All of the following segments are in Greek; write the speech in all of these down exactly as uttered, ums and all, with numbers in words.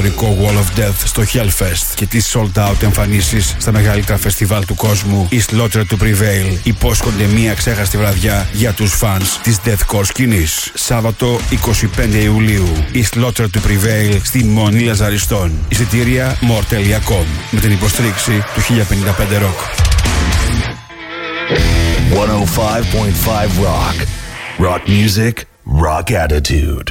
ιστορικό Wall of Death στο Hellfest και τις sold out εμφανίσεις στα μεγαλύτερα φεστιβάλ του κόσμου, η Slaughter to Prevail υπόσχονται μία ξέχαστη βραδιά για τους φανς της deathcore σκηνής. Σάββατο εικοστή πέμπτη Ιουλίου, η Slaughter to Prevail στη Μονή Λαζαριστών. Εισιτήρια more τελεία com με την υποστήριξη του χίλια πενήντα πέντε Rock. εκατόν πέντε κόμμα πέντε Rock. Rock music, rock attitude.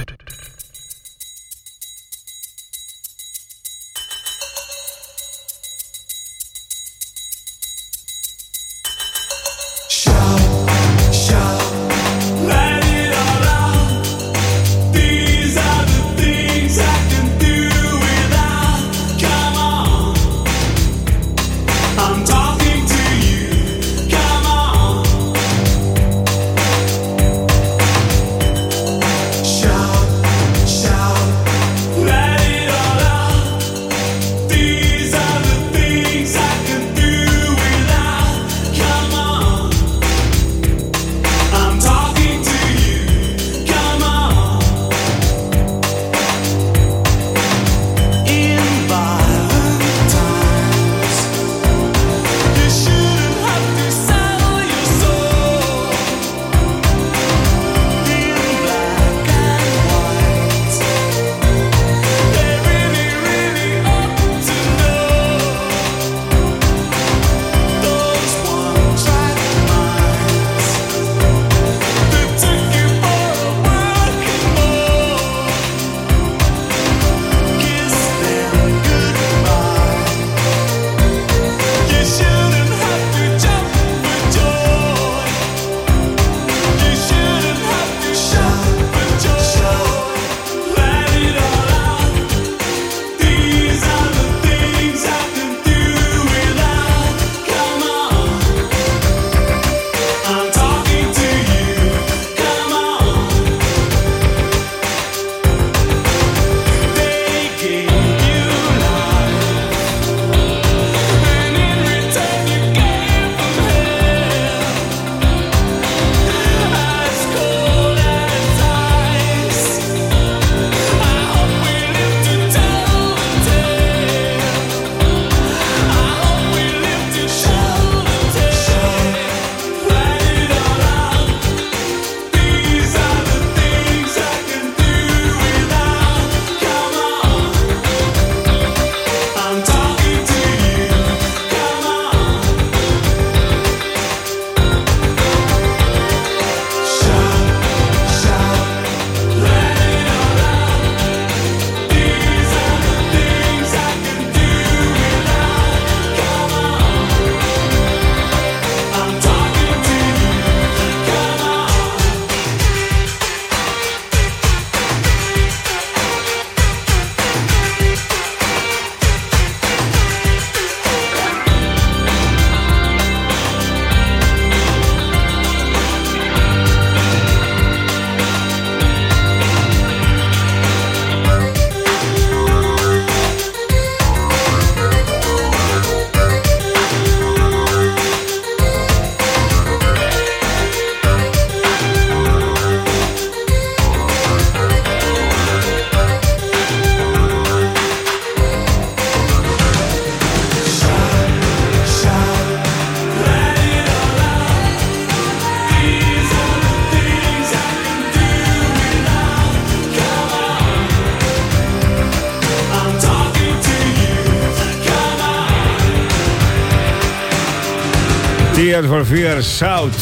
Tears for Fears, Shout.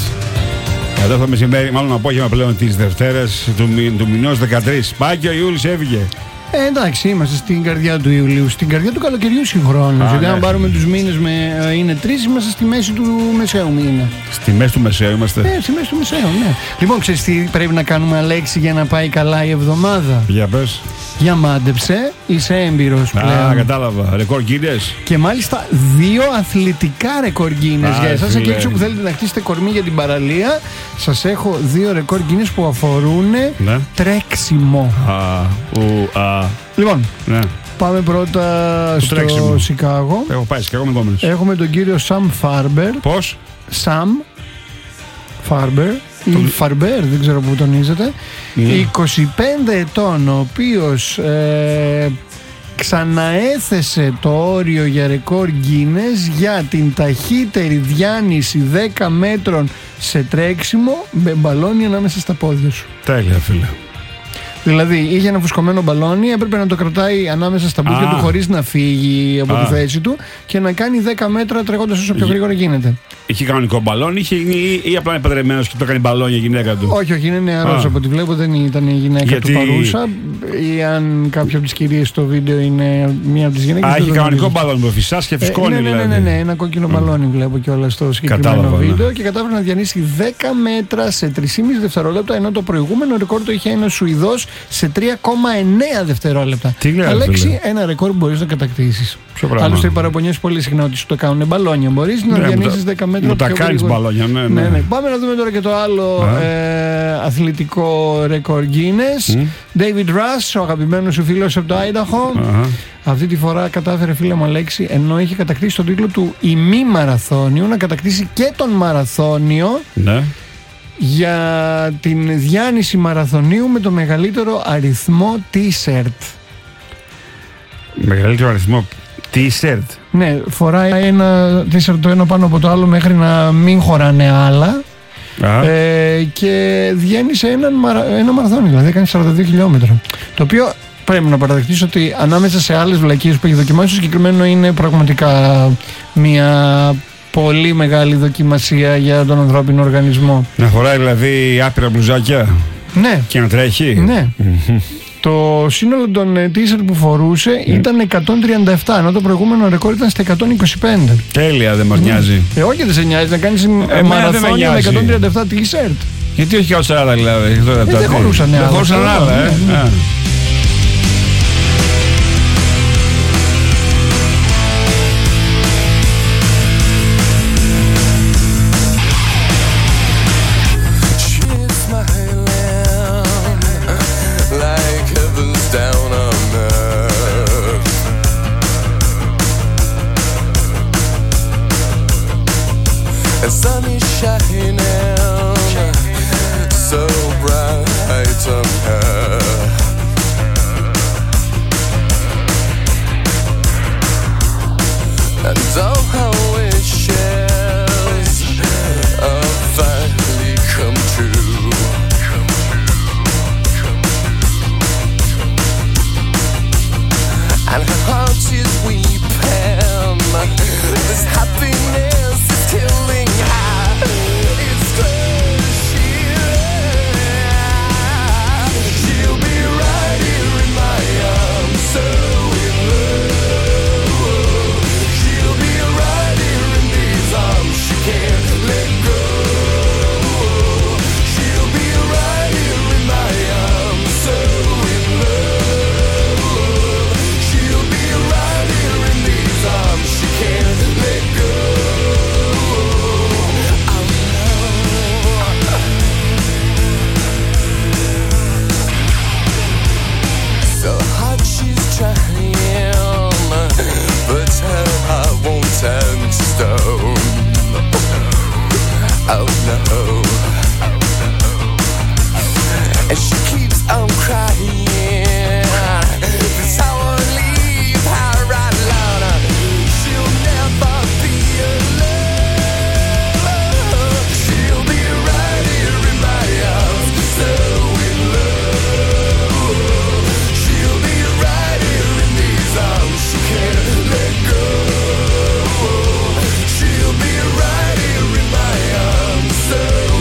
Εδώ το μεσημέρι, μάλλον απόγευμα πλέον της Δευτέρας του, μη, του μηνός δεκατρείς. Πάει και ο Ιούλης έφυγε. Ε, εντάξει, είμαστε στην καρδιά του Ιουλίου, στην καρδιά του καλοκαιριού συγχρόνως. Γιατί ναι. Αν πάρουμε τους μήνες με ε, είναι τρεις, είμαστε στη μέση του μεσαίου μήνα. Στη μέση του μεσαίου είμαστε. Ναι, στη μέση του μεσαίου, ναι. Λοιπόν, ξέρεις τι πρέπει να κάνουμε, Αλέξη, για να πάει καλά η εβδομάδα? Για πες. Για μάντεψε, είσαι έμπειρος πλέον. Α, κατάλαβα. Ρεκόρ Guinness. Και μάλιστα δύο αθλητικά ρεκόρ Guinness. Για εσάς εκεί έξω που θέλετε να χτίσετε κορμί για την παραλία, σας έχω δύο ρεκόρ Guinness που αφορούν ναι. τρέξιμο. Α, ου, α. Λοιπόν, ναι. πάμε πρώτα το στο τρέξιμο. Σικάγο. Έχω πάει Σικάγο με κόμενες. Έχουμε τον κύριο Sam Farber. Πώς? Sam Farber ή το... Farber, δεν ξέρω που τονίζεται. Mm. είκοσι πέντε ετών, ο οποίος ε, ξαναέθεσε το όριο για ρεκόρ Guinness για την ταχύτερη διάνυση δέκα μέτρων σε τρέξιμο με μπαλόνι ανάμεσα στα πόδια σου. Τέλεια, φίλε. Δηλαδή είχε ένα φουσκωμένο μπαλόνι, έπρεπε να το κρατάει ανάμεσα στα πόδια του χωρίς να φύγει από Α. τη θέση του και να κάνει δέκα μέτρα τρέχοντας όσο πιο γρήγορα γίνεται. Είχε κανονικό μπαλόνι είχε, ή, ή απλά είναι παντρεμένος και το κάνει μπαλόνι η γυναίκα του? Όχι, όχι, είναι νεαρός από ό,τι βλέπω, δεν ήταν η γυναίκα Γιατί... του παρούσα. Ή αν κάποια από τις κυρίες στο βίντεο είναι μία από τις γυναίκες. Α, έχει κανονικό μπαλόνι που φυσάς και φυσκώνει. Ε, ναι, ναι, ναι, ναι, ναι, ένα κόκκινο mm. μπαλόνι βλέπω κιόλας στο συγκεκριμένο Κατάλαβα, βίντεο ναι. Και κατάφερε να διανύσει δέκα μέτρα σε τρία κόμμα πέντε δευτερόλεπτα, ενώ το προηγούμενο ρεκόρ το είχε ένα Σουηδός σε τρία κόμμα εννέα δευτερόλεπτα. Αλέξη, ένα ρεκόρ που μπορείς να κατακτήσεις. Άλλωστε, οι παραπονιές πολύ συχνά ότι σου το κάνουν μπαλόνια. Μπορείς να ναι, διανύσεις δέκα μέτρα. Μου τα κάνεις μπαλόνια, ναι, ναι. Ναι, ναι. Πάμε να δούμε τώρα και το άλλο ε, αθλητικό ρεκόρ Guinness. Mm. David Rush, ο αγαπημένος σου φίλος από το Άινταχο. Uh-huh. Αυτή τη φορά κατάφερε, φίλε μου Αλέξη, ενώ είχε κατακτήσει τον τίτλο του ημίμαραθώνιου, να κατακτήσει και τον μαραθώνιο. Ναι. Για την διάνυση μαραθωνίου με το μεγαλύτερο αριθμό t-shirt. Μεγαλύτερο αριθμό t-shirt. Ναι, φοράει ένα t-shirt το ένα πάνω από το άλλο μέχρι να μην χωράνε άλλα. Ε, και διένυσε ένα, μαρα, ένα μαραθώνιο, δηλαδή έκανε σαράντα δύο χιλιόμετρα. Το οποίο πρέπει να παραδεχτείς ότι ανάμεσα σε άλλες βλακίες που έχει δοκιμάσει, το συγκεκριμένο είναι πραγματικά μια πολύ μεγάλη δοκιμασία για τον ανθρώπινο οργανισμό. Να φοράει δηλαδή άπειρα μπλουζάκια. Ναι. Και να τρέχει. Ναι. Το σύνολο των t-shirt που φορούσε mm. ήταν εκατόν τριάντα επτά, ενώ το προηγούμενο ρεκόρ ήταν στα εκατόν είκοσι πέντε. Τέλεια, δεν μας mm. νοιάζει. Ε, όχι, δεν σε νοιάζει να κάνεις ε, μαραθώνια με εκατόν τριάντα επτά t-shirt. Γιατί όχι εκατόν σαράντα δηλαδή. Ε, δεν χωρούσαν άλλα. Δεν χωρούσαν άλλα, ε. Ναι, ναι. So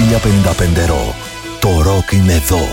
χίλια πενήντα πέντε Rock. Το ροκ είναι εδώ.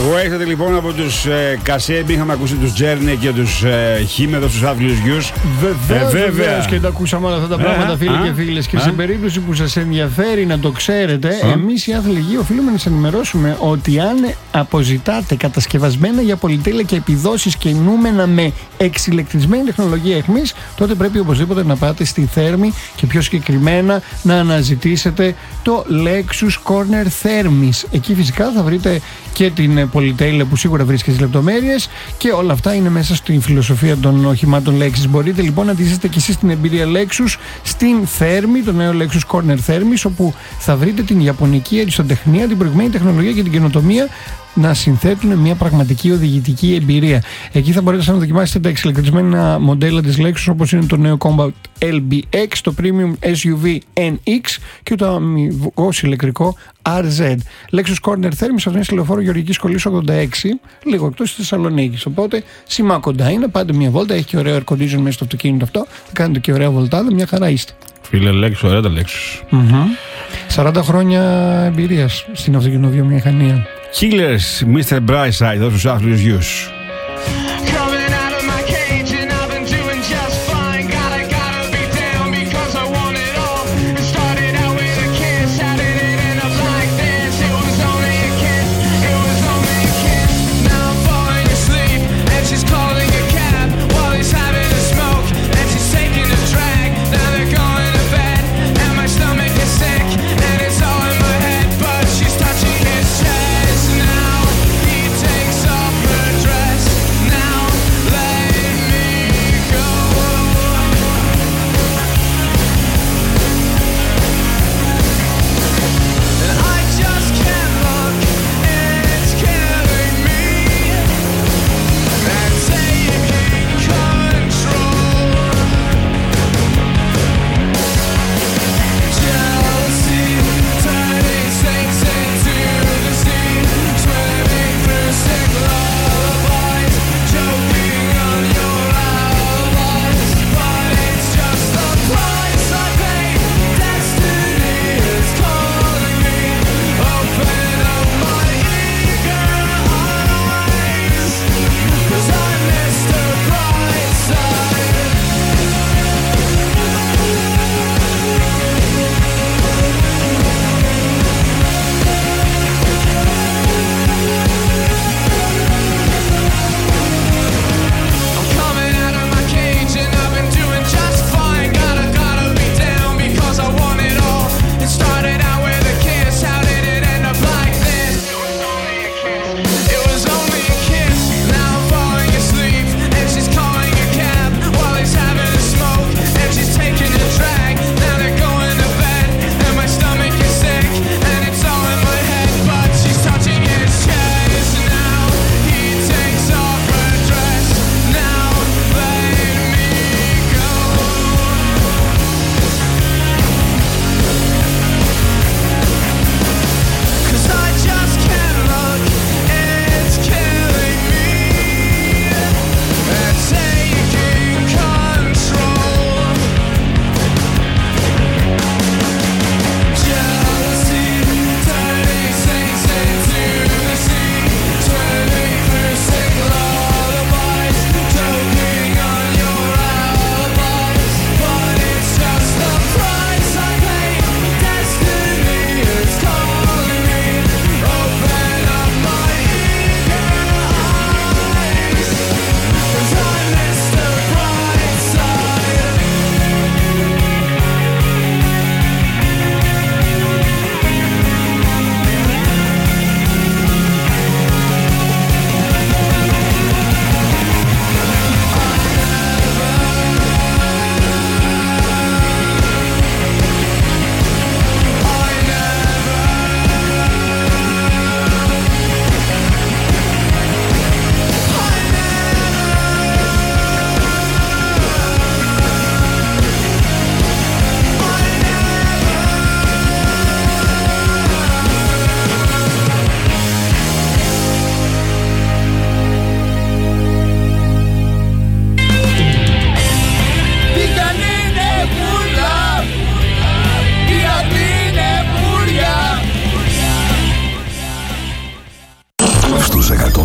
Εγώ ήρθατε λοιπόν από τους ε, Κασέμπι, είχαμε ακούσει τους Τζέρνι και τους ε, Χίμεδος, τους άθλιους γιους. Βεβαίως, ε, βεβαίως και τα ακούσαμε όλα αυτά τα πράγματα, ε, φίλοι α, και φίλες. Και α, σε περίπτωση που σας ενδιαφέρει να το ξέρετε, α, εμείς οι άθλοι γη οφείλουμε να σας ενημερώσουμε ότι αν αποζητάτε κατασκευασμένα για πολυτέλεια και επιδόσεις και νούμενα με εξηλεκτρισμένη τεχνολογία αιχμής, τότε πρέπει οπωσδήποτε να πάτε στη Θέρμη και πιο συγκεκριμένα να αναζητήσετε το Lexus Corner Thermis. Εκεί φυσικά θα βρείτε και την πολυτέλεια που σίγουρα βρίσκεται στις λεπτομέρειες και όλα αυτά είναι μέσα στην φιλοσοφία των οχημάτων Lexus. Μπορείτε λοιπόν να αντιστήσετε και εσείς την εμπειρία Lexus στην Θέρμη, το νέο Lexus Corner Thermis, όπου θα βρείτε την ιαπωνική αριστοτεχνία, την προηγμένη τεχνολογία και την καινοτομία να συνθέτουν μια πραγματική οδηγητική εμπειρία. Εκεί θα μπορείτε να δοκιμάσετε τα εξηλεκτρισμένα μοντέλα της Lexus, όπως είναι το νέο Combat ελ μπι εξ, το Premium ες γιου βι εν εξ και το αμυγός ηλεκτρικό αρ ζετ. Lexus Corner Thermis, αυτό είναι στη λεωφόρο Γεωργικής Σχολής ογδόντα έξι, λίγο εκτός της Θεσσαλονίκης. Οπότε σήμα κοντά είναι, πάτε μια βόλτα, έχει και ωραίο air condition μέσα στο αυτοκίνητο αυτό, θα κάνετε και ωραία βολτάδα, μια χαρά είστε. Φίλε Lexus, ωραία τα Lexus. Mm-hmm. σαράντα χρόνια εμπειρίας στην αυτοκινητοβιομηχανία. Killers, μίστερ Brightside, εδώ στους άθλιους γιους. Dress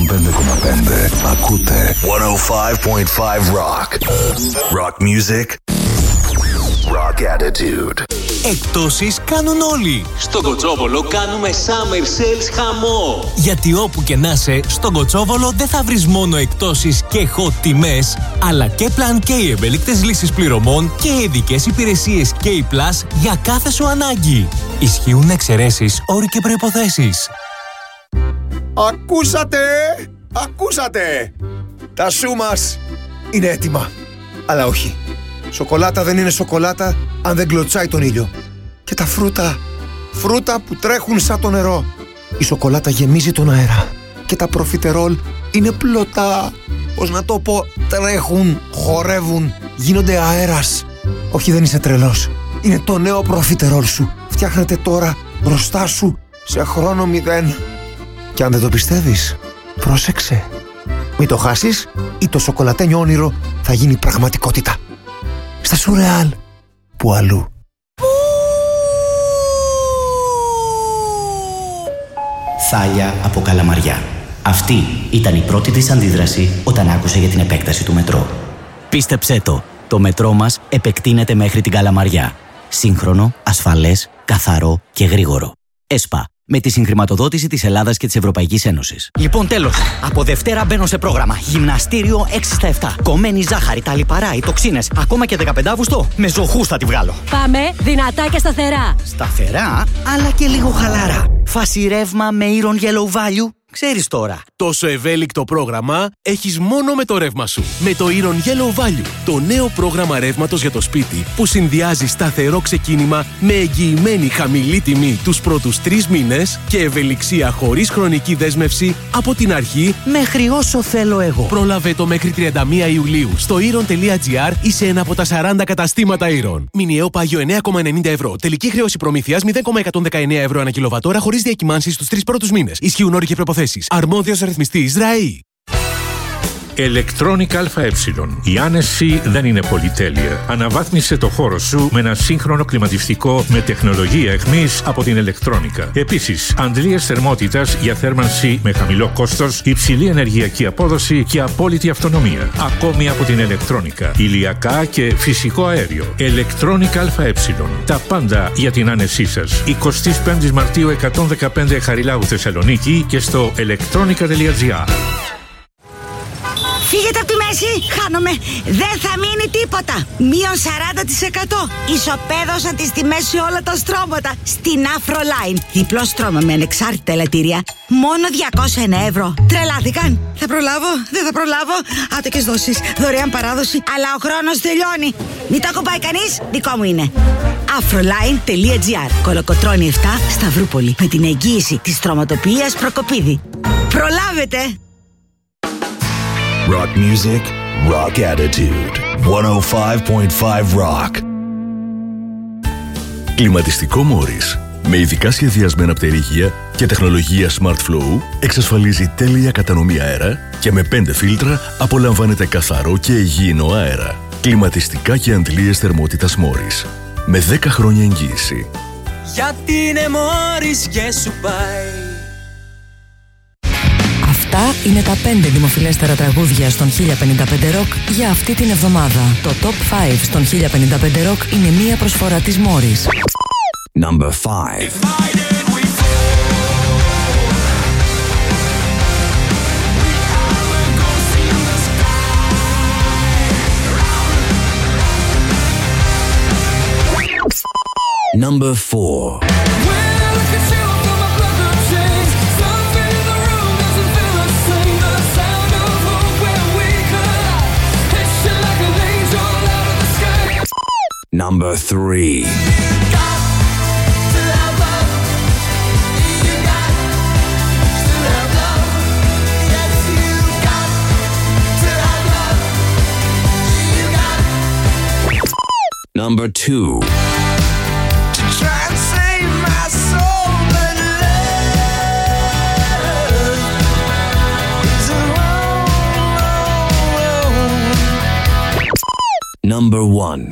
εκατόν πέντε κόμμα πέντε. Ακούτε εκατόν πέντε κόμμα πέντε Rock. Rock music. Rock attitude. Εκτόσεις κάνουν όλοι. Στον Κοτσόβολο κάνουμε summer sales χαμό. Γιατί όπου και να είσαι, στον Κοτσόβολο δεν θα βρεις μόνο εκτόσεις και hot τιμές, αλλά και Plan K ευέλικτες λύσεις πληρωμών και ειδικές υπηρεσίες K Plus για κάθε σου ανάγκη. Ισχύουν εξαιρέσεις, όροι και προϋποθέσεις. Ακούσατε! Ακούσατε! Τα σου μας είναι έτοιμα. Αλλά όχι. Σοκολάτα δεν είναι σοκολάτα αν δεν κλωτσάει τον ήλιο. Και τα φρούτα, φρούτα που τρέχουν σαν το νερό. Η σοκολάτα γεμίζει τον αέρα. Και τα προφιτερόλ είναι πλωτά. Πώς να το πω, τρέχουν, χορεύουν, γίνονται αέρας. Όχι, δεν είσαι τρελός. Είναι το νέο προφιτερόλ σου. Φτιάχνεται τώρα μπροστά σου σε χρόνο μηδέν. Και αν δεν το πιστεύεις, πρόσεξε. Μην το χάσεις ή το σοκολατένιο όνειρο θα γίνει πραγματικότητα. Στα Σουρεάλ, που αλλού. Θάλια από Καλαμαριά. Αυτή ήταν η πρώτη της αντίδραση όταν άκουσε για την επέκταση του μετρό. Πίστεψέ το, το μετρό μας επεκτείνεται μέχρι την Καλαμαριά. Σύγχρονο, ασφαλές, καθαρό και γρήγορο. ΕΣΠΑ. Με τη συγχρηματοδότηση της Ελλάδας και της Ευρωπαϊκής Ένωσης. Λοιπόν, τέλος. Από Δευτέρα μπαίνω σε πρόγραμμα. Γυμναστήριο έξι στα επτά. Κομμένη ζάχαρη, τα λιπαρά, οι τοξίνες. Ακόμα και δεκαπέντε Αυγούστου. Με ζωχούς θα τη βγάλω. Πάμε δυνατά και σταθερά. Σταθερά, αλλά και λίγο χαλαρά. Φάση ρεύμα με Iron Yellow Value. Ξέρεις τώρα. Τόσο ευέλικτο πρόγραμμα έχεις μόνο με το ρεύμα σου. Με το Iron Yellow Value, το νέο πρόγραμμα ρεύματος για το σπίτι που συνδυάζει σταθερό ξεκίνημα με εγγυημένη χαμηλή τιμή τους πρώτους τρεις μήνες και ευελιξία χωρίς χρονική δέσμευση από την αρχή μέχρι όσο θέλω εγώ. Πρόλαβε το μέχρι τριάντα μία Ιουλίου στο iron τελεία gr ή σε ένα από τα σαράντα καταστήματα Iron. Μηνιαίο πάγιο εννέα κόμμα ενενήντα ευρώ. Τελική χρέωση προμήθειας μηδέν κόμμα εκατόν δεκαεννέα ευρώ ανά κιλοβατόρα χωρίς διακυμάνσεις στους τρεις πρώτους μήνες. Ισχύουν όροι και προϋποθέσεις. Αρμόδιος ρυθμιστής ΡΑΗ. Electronic ΑΕ. Η άνεση δεν είναι πολυτέλεια. Αναβάθμισε το χώρο σου με ένα σύγχρονο κλιματιστικό με τεχνολογία εχμής από την Electronica. Επίσης, αντλίες θερμότητας για θέρμανση με χαμηλό κόστος, υψηλή ενεργειακή απόδοση και απόλυτη αυτονομία. Ακόμη από την Electronica. Ηλιακά και φυσικό αέριο. Electronic ΑΕ. Τα πάντα για την άνεσή σας. εικοστή πέμπτη Μαρτίου εκατόν δεκαπέντε Χαριλάου Θεσσαλονίκη και στο electronica τελεία gr. Φύγετε από τη μέση, χάνομαι. Δεν θα μείνει τίποτα. Μείον σαράντα τοις εκατό. Ισοπαίδωσαν τις τιμές σε όλα τα στρώματα. Στην Afroline. Διπλό στρώμα με ανεξάρτητα ελαττήρια. Μόνο διακόσια ένα ευρώ. Τρελάθηκαν. Θα προλάβω, δεν θα προλάβω. Άτοκες δόσεις, δωρεάν παράδοση. Αλλά ο χρόνος τελειώνει. Μην το ακουμπάει κανείς, δικό μου είναι. Afroline τελεία gr. Κολοκοτρώνη επτά, Σταυρούπολη. Με την εγγύηση της στρωματοποιίας Προκοπίδη. Προλάβετε. Rock music, rock attitude. εκατόν πέντε κόμμα πέντε Rock. Κλιματιστικό Morris. Με ειδικά σχεδιασμένα πτερίγια και τεχνολογία Smart Flow εξασφαλίζει τέλεια κατανομή αέρα και με πέντε φίλτρα απολαμβάνετε καθαρό και υγιεινό αέρα. Κλιματιστικά και αντλίες θερμότητας Morris. Με δέκα χρόνια εγγύηση. Γιατί είναι Morris και σου πάει. Αυτά είναι τα πέντε δημοφιλέστερα τραγούδια στον χίλια πενήντα πέντε Rock για αυτή την εβδομάδα. Το Top πέντε στον χίλια πενήντα πέντε Rock είναι μία προσφορά της Morris. Number five. Number four. Number three. Number two. To try and save my soul, but love is a long, long road. Number one.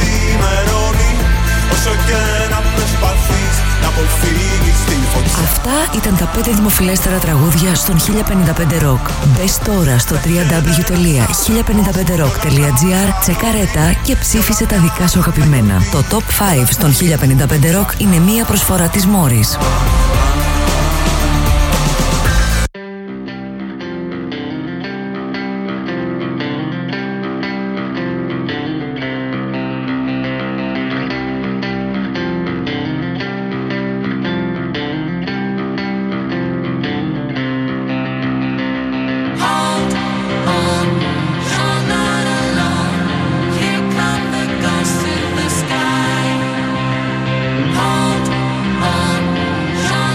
Αυτά Αυτά ήταν τα πέντε δημοφιλέστερα τραγούδια στον χίλια πενήντα πέντε Rock. Μπες τώρα στο double-u double-u double-u τελεία χίλια πενήντα πέντε rock τελεία τζι άρ, τσεκαρέτα και ψήφισε τα δικά σου αγαπημένα. Το Top πέντε στον χίλια πενήντα πέντε Rock είναι μία προσφορά της Morris. Hold on, you're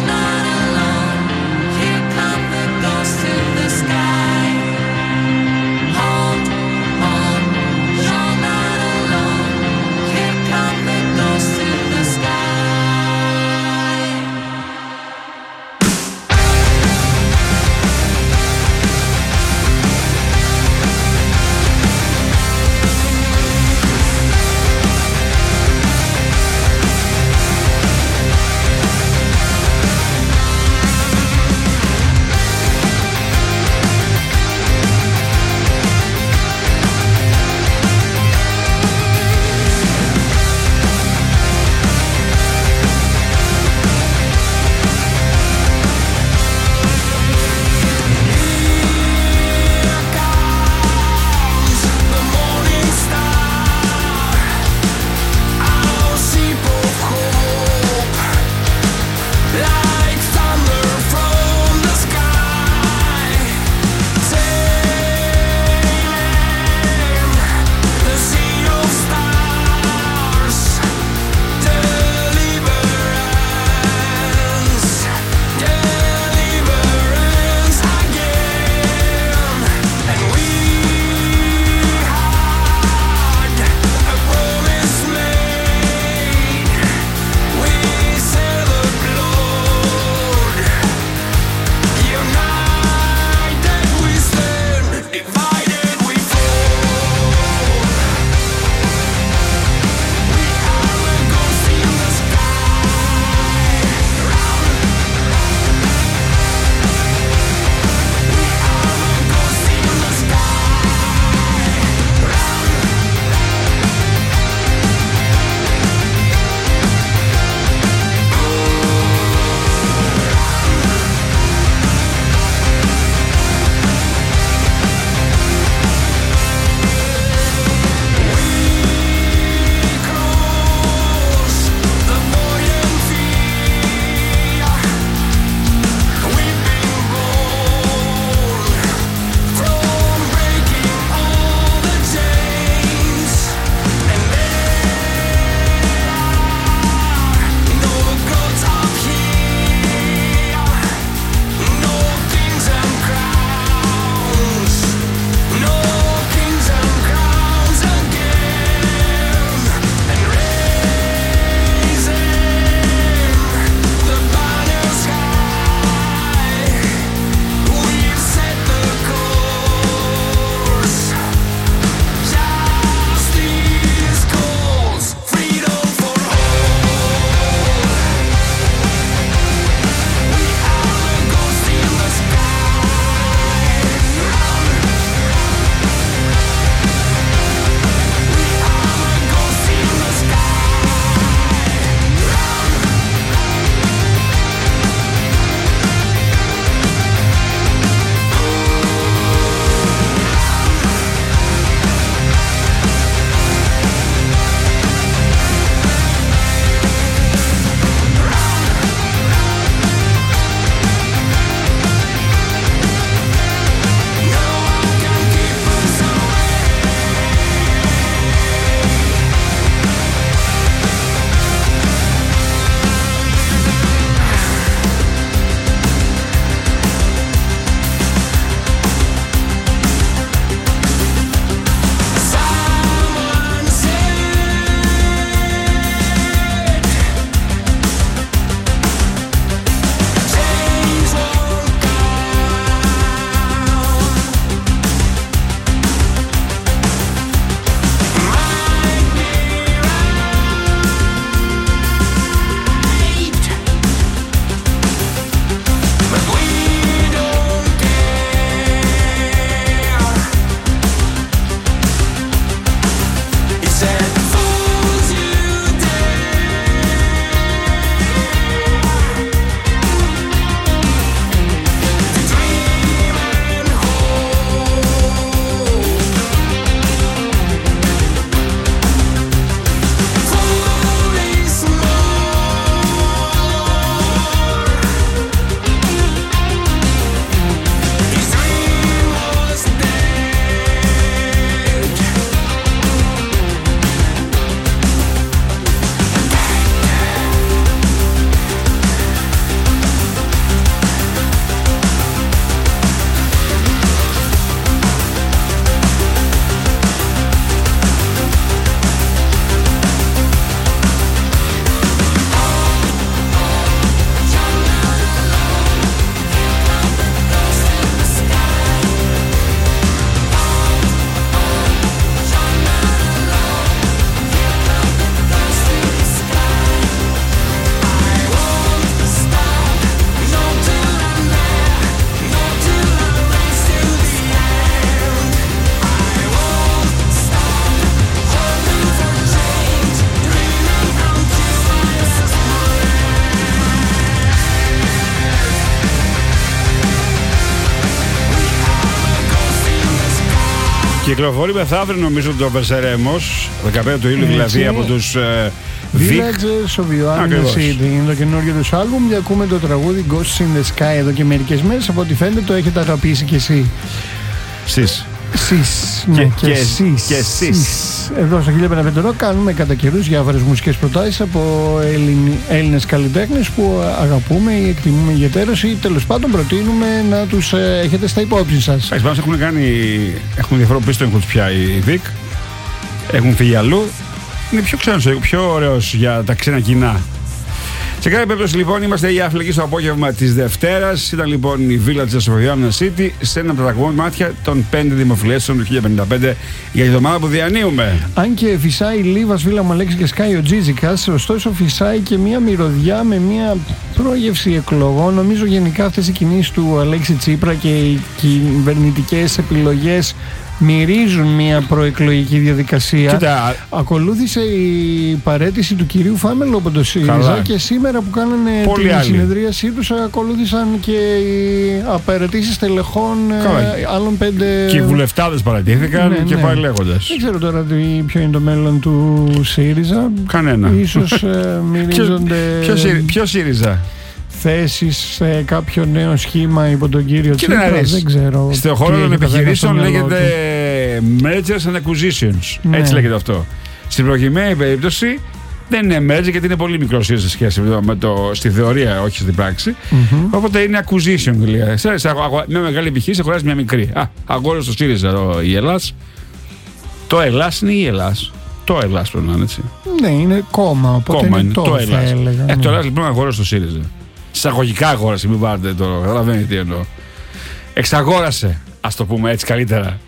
Κυκλοφορεί μεθαύριο νομίζω το Βερσερέμος, δεκαπέντε του Ιούλιου δηλαδή, από τους ε, Villagers of Ioannina City. Είναι το καινούργιο τους άλμπουμ και ακούμε το τραγούδι Ghosts in the Sky εδώ και μερικές μέρες. Από ό,τι φαίνεται το έχετε αγαπήσει κι εσύ. Σεις. Σεις, ναι, και, και, και εσείς. Και εσείς. Εδώ στο χίλια πεντακόσια πενήντα κάνουμε κατά καιρούς διάφορες μουσικές προτάσεις από Έλληνες καλλιτέχνες που αγαπούμε ή εκτιμούμε ιδιαιτέρως ή τέλος πάντων προτείνουμε να τους ε, έχετε στα υπόψη σας. Ας πάμε, έχουν κάνει, έχουν διαφοροποιήσει τον κουτ πια οι Βικ, έχουν φύγει αλλού, είναι πιο ξένος, πιο ωραίος για τα ξένα κοινά. Σε κάθε περίπτωση λοιπόν είμαστε οι Αφλεγοί στο απόγευμα της Δευτέρας. Ήταν λοιπόν η Villagers of Ioannina City σε ένα από τα κομμάτια των πέντε δημοφιλέσεων του χίλια πενήντα πέντε για τη εβδομάδα που διανύουμε. Αν και φυσάει Λίβας, Βίλα Μαλέξη και Σκάι ο Τζίτζικας, ωστόσο φυσάει και μια μυρωδιά με μια πρόγευση εκλογών. Νομίζω γενικά αυτές οι κινήσεις του Αλέξη Τσίπρα και οι κυβερνητικές επιλογές μυρίζουν μια προεκλογική διαδικασία. Κοίτα, ακολούθησε η παραίτηση του κυρίου Φάμελο από το ΣΥΡΙΖΑ και σήμερα που κάνανε Πολλοί την άλλοι. συνεδρίασή τους ακολούθησαν και οι απαρατήσεις τελεχών ε, άλλων πέντε. Και οι βουλευτάδες παρατήθηκαν, ναι, και ναι. πάλι λέγοντας. Δεν ξέρω τώρα ποιο είναι το μέλλον του ΣΥΡΙΖΑ. Κανένα. Ίσως ε, μυρίζονται. Ποιο ΣΥΡΙΖΑ? Θέσεις σε κάποιο νέο σχήμα υπό τον κύριο Τσίπρα, δεν ξέρω. Στο χώρο των επιχειρήσεων λέγεται mergers and acquisitions. Ναι. Έτσι λέγεται αυτό. Στην προκειμένη περίπτωση δεν είναι merger γιατί είναι πολύ μικρό σε σχέση με το, στη θεωρία, όχι στην πράξη. Mm-hmm. Οπότε είναι acquisition. Δηλαδή. Μια μεγάλη επιχείρηση αγοράζει μια μικρή. Α, αγόρασε το ΣΥΡΙΖΑ η Ελλάς. Το Ελλάς είναι η Ελλάς. Το Ελλάς πρέπει να είναι έτσι. Ναι, είναι κόμμα. Οπότε κόμμα είναι το, το Ελλάς. Έλεγα, ε, ναι. Το Ελλάς λοιπόν αγόρασε το ΣΥΡΙΖΑ. Εισαγωγικά αγόρασε, μην πάρετε τώρα. Καταλαβαίνετε τι εννοώ. Εξαγόρασε, ας το πούμε έτσι καλύτερα.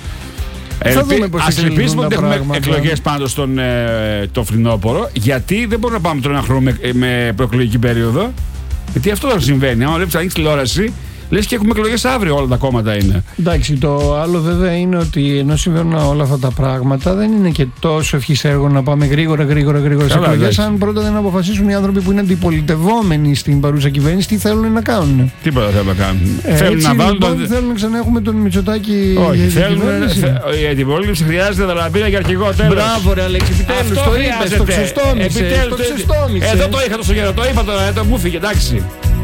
Ας ελπίσουμε ότι έχουμε εκλογές πάντως στον ε, το φθινόπωρο, γιατί δεν μπορούμε να πάμε τώρα ένα χρόνο με, με προεκλογική περίοδο. Γιατί αυτό δεν συμβαίνει. Αν βλέπεις, ανοίξει τηλεόραση, λες και έχουμε εκλογές αύριο, όλα τα κόμματα είναι. Εντάξει, το άλλο βέβαια είναι ότι ενώ συμβαίνουν όλα αυτά τα πράγματα, δεν είναι και τόσο ευχής έργο να πάμε γρήγορα, γρήγορα, γρήγορα σε εκλογές. Αν πρώτα δεν αποφασίσουν οι άνθρωποι που είναι αντιπολιτευόμενοι στην παρούσα κυβέρνηση τι θέλουν να κάνουν. Τίποτα θέλουν να κάνουν. Ε, θέλουν έτσι, να βάλουν. Λοιπόν, το... θέλουν να ξαναέχουμε τον Μητσοτάκη. Όχι, θέλουν. Η αντιπολίτευση χρειάζεται δαλαμπίνα για αρχηγό, τέλος. Μπράβο, ρε Αλέξη, επιτέλους το είπες, το ξεστόμησες. Εδώ το είχα τόσο καιρό, το είπα τώρα, το μου φύγε, εντάξει.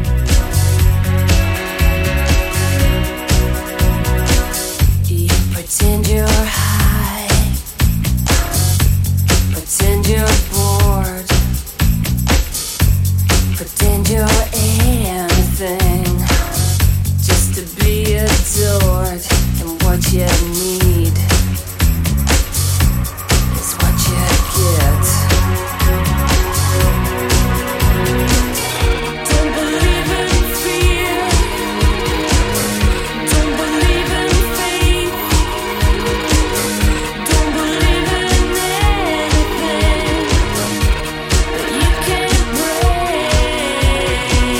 Pretend you're high, pretend you're bored, pretend you're anything, just to be adored. And what you need is what you get. Don't believe in fear, don't believe in faith. Break.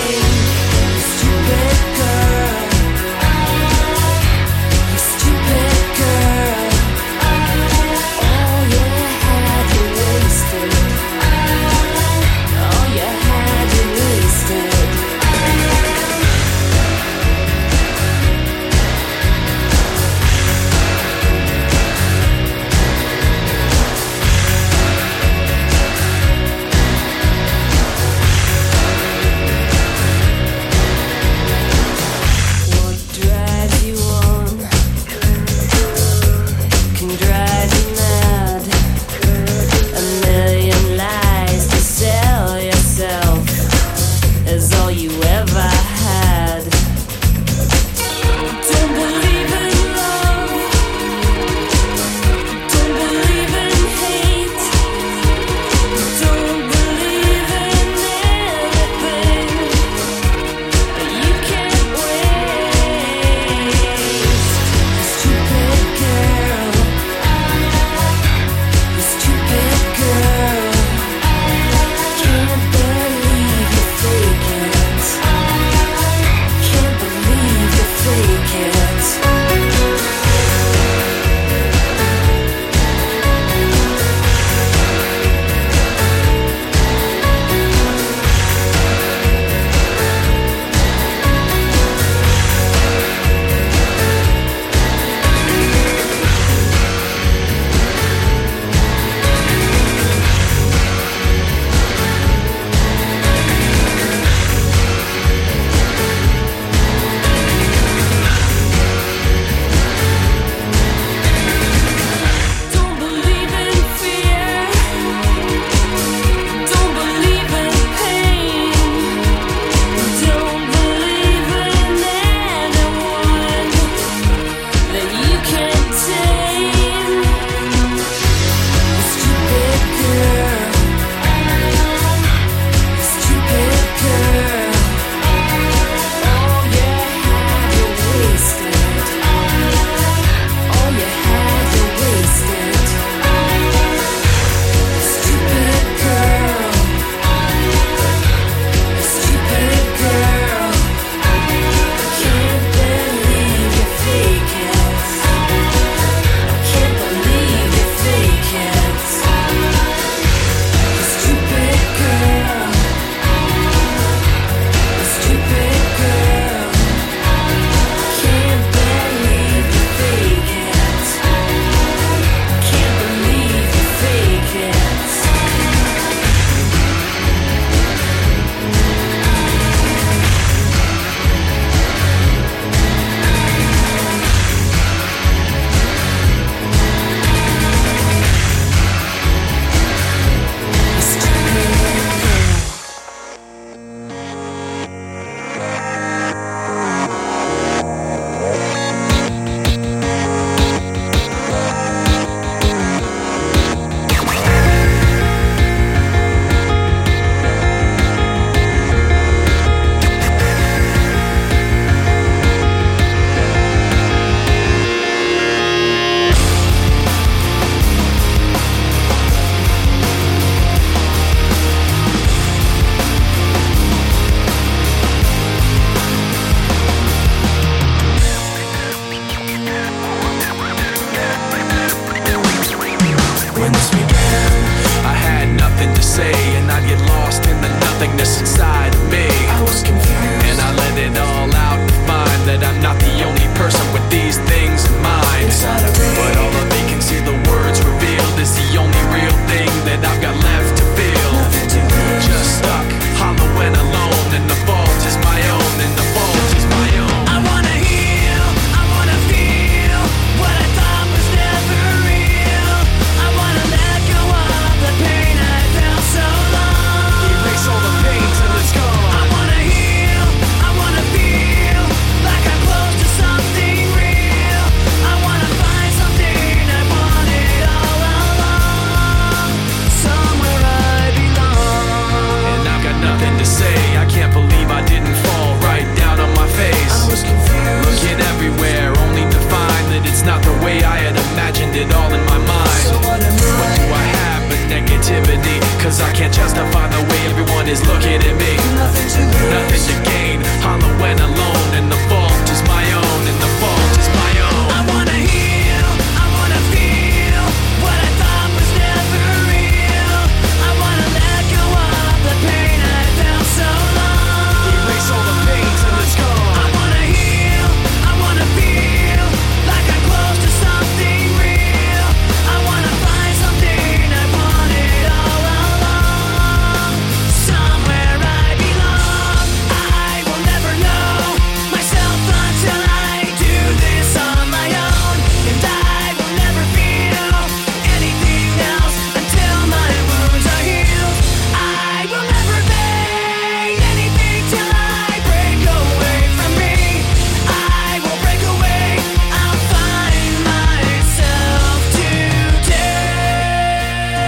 inside of me. I was confused, and I let it all out to find that I'm not the only person with these things in mind. Inside of me, but all of me can see the words revealed is the only real thing that I've got left to feel. Just stuck, hollow and alone, and the fault is my own, and the fault is my own. I wanna heal, I wanna feel what I thought was never real. I wanna let go of the pain I felt so long. Erase all the pain till it's gone. I wanna heal, I wanna feel like I'm close to something real. I wanna find something I wanted all along, somewhere I belong. And I've got nothing to say, I can't believe I didn't fall right down on my face. I was confused, looking everywhere only to find that it's not the way I had imagined it all in my mind. So what, what do I have but negativity? Cause I can't justify the way everyone is looking at me. Nothing to lose, nothing to gain, hollow and alone, and the fault is my own, and the fault is my own. I wanna heal, I wanna feel what I thought was never real. I wanna let go of the pain I felt so long. Erase all the pain till it's gone. I wanna heal, I wanna feel like I'm close to something real. I wanna find something I wanted all along, somewhere I belong. I will never know myself until I do this on my own, and I will never feel anything else until my wounds are healed. I will never fade anything till I break away from me. I will break away, I'll find myself today.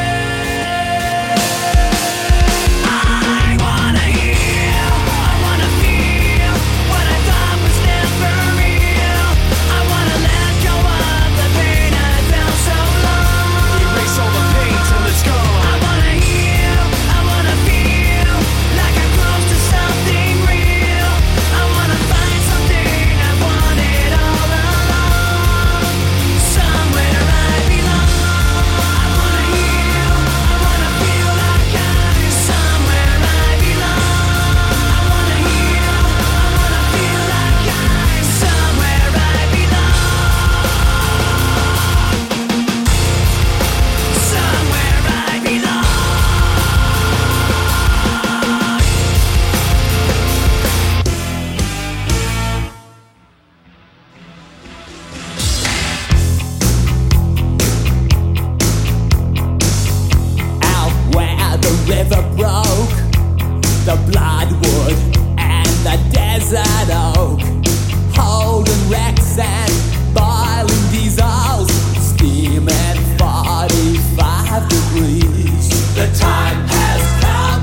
I wanna heal, I wanna feel what I thought was never real. I wanna let go of the pain I felt so long. Erase all the pain till it's gone. I wanna heal, I wanna feel like I'm close to something real. I wanna find something I wanted all along, somewhere I belong. I wanna heal, I wanna feel like I'm somewhere I belong. I wanna heal, I wanna feel like I'm somewhere I belong. Somewhere I belong. Out where the river broke, the bloodwood and the desert oak, holding wrecks and boiling diesels, steaming forty-five degrees. The time has come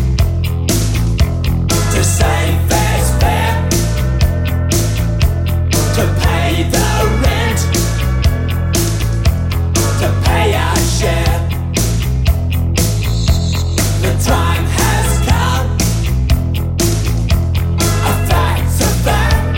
to save fair's fair, to pay the rent, to pay our share. The time has come, a fact's a fact.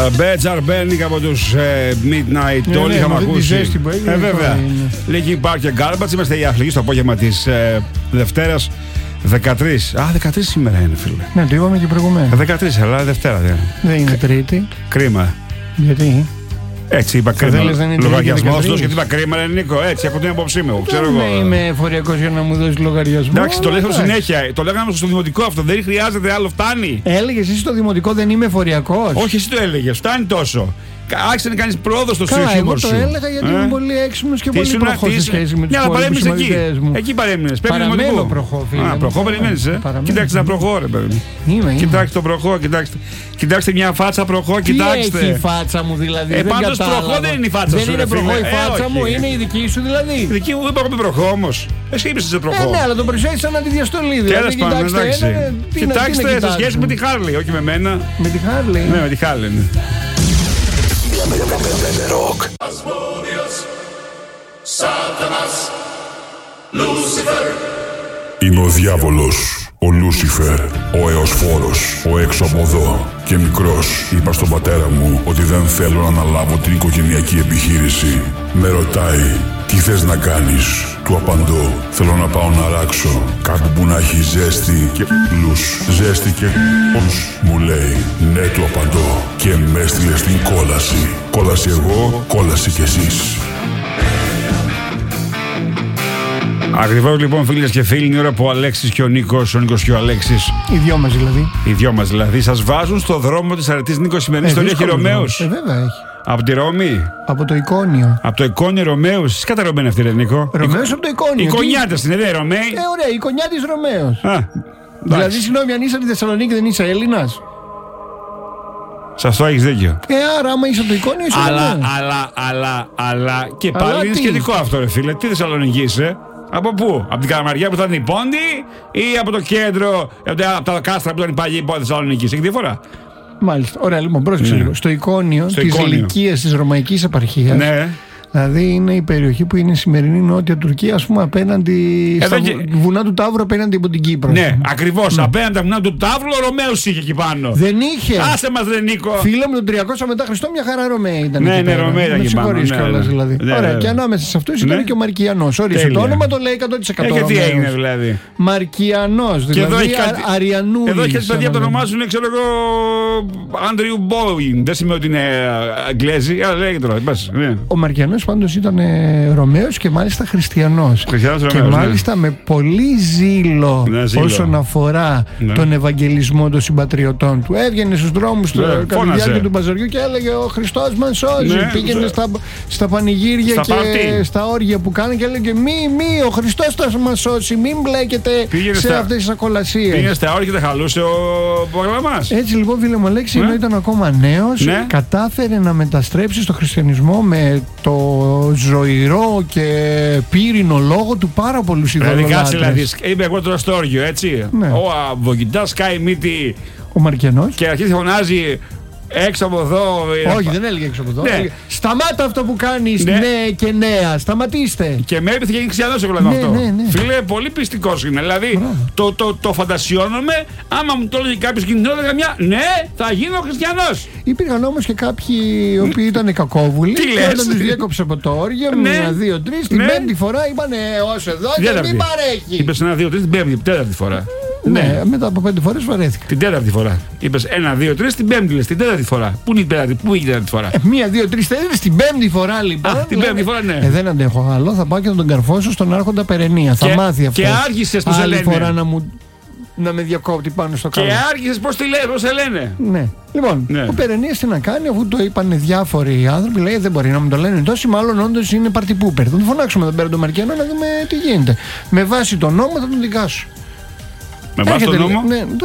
Bad Arbenic από τους ε, Midnight. Όλοι είχαμε ακούσει. Ε, βέβαια. Linkin Park και Garbage. Είμαστε οι αθλητικοί στο απόγευμα της ε, Δευτέρας δεκατρείς. Α, δεκατρείς σήμερα είναι, φίλε. Ναι, το είπαμε και προηγουμένως. δεκατρείς, αλλά Δευτέρα δεν είναι. Δεν είναι Τρίτη. Κρίμα. Γιατί? Έτσι είπα κρίμα. Λογαριασμό του γιατί είπα κρίμα, είναι Νίκο. Έτσι, από την άποψή μου. Ξέρω εγώ. Δεν είμαι φοριακός για να μου δώσει λογαριασμό. Εντάξει, το λέω συνέχεια. Το λέγαμε στο δημοτικό αυτό. Δεν χρειάζεται άλλο, φτάνει. Έλεγε εσύ στο δημοτικό δεν είμαι φοριακός. Όχι, εσύ το έλεγε. Φτάνει τόσο. Άρχισε να κάνει πρόοδο στο χιούμορ σου. Εγώ το έλεγα γιατί ε? είμαι πολύ έξυπνος και πολύ προχώ σε σχέση με τους υπόλοιπους συμμαθητές μου. Εκεί παρέμεινες. Παραμένω προχώ, φίλε. Α, προχώ περιμένεις, ε. Κοιτάξτε να προχώ, ρε παιδί. Είμαι, κοιτάξτε το προχώ, κοιτάξτε. Κοιτάξτε μια φάτσα προχώ, κοιτάξτε. Τι έχει η φάτσα μου δηλαδή. Ε, πάντως προχώ δεν είναι η φάτσα σου. Δεν είναι προχώ η φάτσα μου, είναι η δική σου δηλαδή. Η δική μου δεν μπορώ να προχώ όμως. Εσύ είπες σε προχώ. Ε, ναι, αλλά το προσέχεις σαν αντιδιαστολή. Τέλος πάντων, εντάξει. Κοιτάξτε σε σχέση με τη Χάρλι, όχι με μένα. Με τη Χάρλι. Ναι, με τη Χάρλι. Είναι ο διάβολος, ο Λούσιφερ, ο Εωσφόρος, ο έξω από εδώ. Και μικρός είπα στον πατέρα μου ότι δεν θέλω να αναλάβω την οικογενειακή επιχείρηση. Με ρωτάει τι θες να κάνεις. Του απαντώ θέλω να πάω να ράξω κάτι που να έχει ζέστη και πλούς. Ζέστη και πλούς μου λέει. Ναι, του απαντώ και με έστειλε στην κόλαση. Κόλαση εγώ, κόλαση κι εσείς. Ακριβώς λοιπόν, φίλες και φίλοι, είναι η ώρα που ο Αλέξης και ο Νίκος, ο Νίκος και ο Αλέξης. Οι δυο μας δηλαδή. Οι δυο μας δηλαδή, σας βάζουν στο δρόμο της αρετής. Νίκο, σημερινή ε, ιστορία έχει Ρωμαίους. Ε, βέβαια έχει. Από τη Ρώμη. Από το Εικόνιο. Από το Εικόνιο Ρωμαίους. Εσείς καταρωμένοι αυτοί, ρε Νίκο. Ρωμαίους από το Εικόνιο. Οι Εικονιάτες είναι, δεν Ρωμαίοι. Ε, ωραία, οι Εικονιάτες Ρωμαίους. Α, δηλαδή, συγγνώμη, αν είσαι από τη Θεσσαλονίκη δεν είσαι Έλληνας. Σας το έχεις δίκιο. Ε, άρα, άμα είσαι από το Εικόνιο, είσαι αλλά, Ρωμαίος. αλλά, αλλά, αλλά. Και πάλι αλλά είναι τι? Σχετικό αυτό, ρε φίλε. Τι Θεσσαλονίκη είσαι. Από πού? Από την Καλαμαριά που θα είναι η Πόντη ή από το κέντρο, από τα κάστρα που ήταν η παλιή πόλη Θεσσαλονίκη. Έχει διαφορά. Μάλιστα. Ωραία, λοιπόν, πρόσεξε λίγο. Ναι. Στο Εικόνιο της ηλικίας της Ρωμαϊκής Επαρχίας. Ναι. Δηλαδή είναι η περιοχή που είναι η σημερινή Νότια Τουρκία, ας πούμε, απέναντι Εδώ στα και... βουνά του Ταύρου, απέναντι από την Κύπρο. Ναι, ακριβώς. Ναι. Απέναντι από τα βουνά του Ταύρου, ο Ρωμαίος είχε εκεί πάνω. Δεν είχε. Άσε μας, ρε Νίκο. Φίλε μου, τον τριακόσια μετά Χριστό, μια χαρά Ρωμαίοι ήταν. Ναι, ναι, Ρωμαίοι ήταν εκεί πάνω. Ναι, ναι. Δηλαδή. Ναι, ωραία, ναι, και ανάμεσα σε αυτούς ήταν ναι. και ο Μαρκιανός. Όρισε το όνομα, το λέει εκατό τοις εκατό. Ε, τι έγινε δηλαδή. Μαρκιανός, δηλαδή Αριανού. Εδώ έχει κάτι παιδιά που το ονομάζουν, ξέρω εγώ, Άντριου Μπόιν. Δεν σημαίνει ότι είναι Αγγλέζοι, αλλά λέγεται τώρα. Ο Μαρκιανός πάντως ήταν Ρωμαίος και μάλιστα χριστιανός. Χριστιανός και Ρωμαίος, μάλιστα ναι. με πολύ ζήλο, ναι, ζήλο όσον αφορά ναι. τον Ευαγγελισμό των συμπατριωτών του. Έβγαινε στους δρόμους του ναι, κατά τη διάρκεια του παζαριού και έλεγε ο Χριστός μας σώζει. Ναι, πήγαινε στα, στα πανηγύρια στα και πάρτι. Στα όργια που κάνει και έλεγε μη, μη, ο Χριστός θα μας σώσει, μην μπλέκετε πήγαινε σε στα, αυτές τις ακολασίες. Πήγαινε στα όργια και τα χαλούσε ο Παγλαμάς. Έτσι λοιπόν, φίλε μου Αλέξη, ναι. ενώ ήταν ακόμα νέος, ναι. κατάφερε να μεταστρέψει στο χριστιανισμό με το ζωηρό και πύρινο λόγο του πάρα πολλούς ειδωλολάτρες. Δηλαδή, είμαι εγώ τώρα στο όργιο, έτσι. Ναι. Ο Αβογγιντάς κάει μύτη. Ο Μαρκιανός. Και αρχίζει φωνάζει έξω από εδώ. Όχι, δεν έλεγε έξω από εδώ. Ναι. Έλεγε, σταμάτα αυτό που κάνεις, ναι. ναι και νέα. Σταματήστε. Και με έπειθε και είναι χριστιανός εγώ ναι, αυτό. Ναι, ναι. Φίλε, πολύ πιστικός είναι. Δηλαδή, το, το, το φαντασιώνομαι. Άμα μου το έλεγε κάποιος και την έλεγα μια, ναι, θα γίνω χριστιανός. Υπήρχαν όμως και κάποιοι οι οποίοι ήταν κακόβουλοι. Τι λες. Και όταν τους διέκοψε από το όργιο, ναι. μία, δύο, τρεις. Την ναι. πέμπτη φορά είπανε όσο εδώ και μην παρέχει. Είπες ένα, δύο, τρεις, την πέμπτη, τέταρτη φορά. Ναι, ναι, μετά από πέντε φορές βαρέθηκα. Την τέταρτη φορά. Είπες ένα, δύο, τρεις, την πέμπτη λες. Την τέταρτη φορά. Πού είναι η τέταρτη, πού είναι η τέταρτη φορά. Ε, μία, δύο, τρεις, τέσσερις, την πέμπτη φορά λοιπόν. Α, την λέμε, πέμπτη φορά, ναι. Ε, δεν αντέχω άλλο, θα πάω και θα τον καρφώσω στον Άρχοντα Περαινία. Θα μάθει αυτό. Και άργησες πως σε λένε. Άλλη φορά να μου. Να με διακόπτει πάνω στο κάτω. Και άργησες πώς τη λέει, πώς σε λένε. Ναι. Λοιπόν, ναι. ο Περαινίας τι να κάνει, αφού το είπαν διάφοροι άνθρωποι, λέει δεν μπορεί να μου το λένε τόσοι, μάλλον όντως είναι παρτιπούπερ. Θα τον φωνάξουμε τον Πέραντο Μαρκιανό να δούμε τι γίνεται. Με βάση τον νόμο θα τον δικάσω. Με βάση τον νόμο. Ναι,